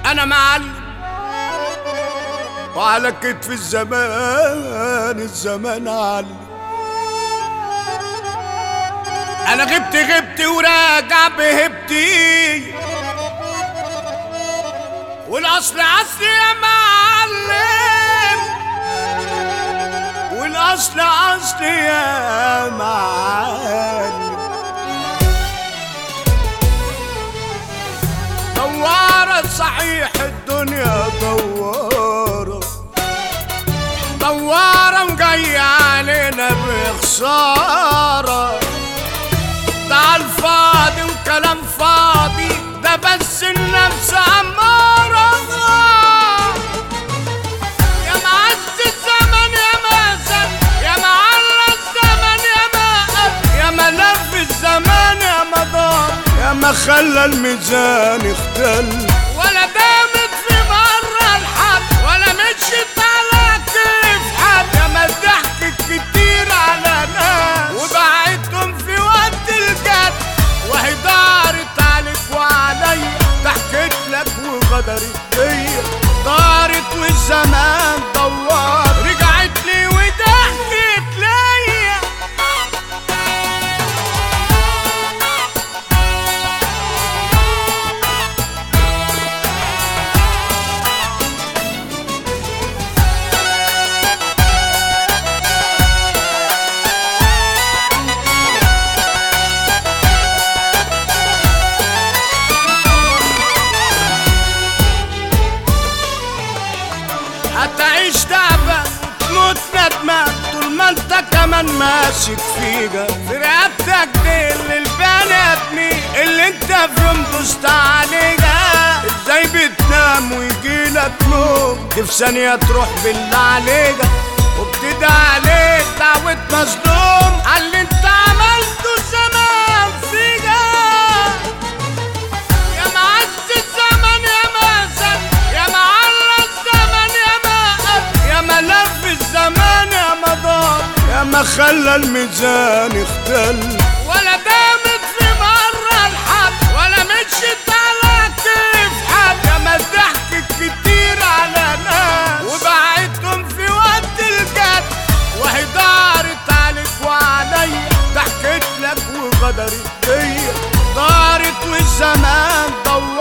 انا معلم وعلى كتف الزمان علم. انا غبت وراجع بهبتي، والاصل اصل يا معلم، والاصل اصل يا معلم. دوارة صحيح الدنيا دوارة وجاية علينا بخسارة. ده الفاضي وكلام فاضي، ده بس النفس أمارة. يا معز الزمن يا مازن، يا معلى الزمن يا مقل، يا ملف الزمان يا مدار، يا ما خلى الميزان اختل. ولا دامت في مرة الحد، ولا مشيت على كيف حد، يا ما ضحكت كتير على ناس وبعدتم في وقت الجد، وهي دارت عليك وعليا، ضحكت لك وغدرت بيا، دارت والزمان دوار، رجعت لي وضحكت ليا. هتعيش تعبان وتموت ندمان طول ما انت كمان ماسك فيها في رقبتك ديل للبني ادمين اللي انت في يوم دوست عليها. ازاي بتنام ويجيلك نوم دي في ثانية تروح بالله عليها، وبتدعي عليك دعوة مظلوم على اللي انت عملته زمان فيها. يا معز الزمن يا مازن، يا معلى الزمن يا مقل، يا ملف الزمان يا مدار، يا ما خلى الميزان اختل. ولا دامت في مرة الحد، ولا مشيت على كيف حد، يا ما ضحكت كتير على ناس وبعدتم في وقت الجد، وهي دارت عليك وعليا، ضحكت لك وغدرت بيا، دارت والزمان دور.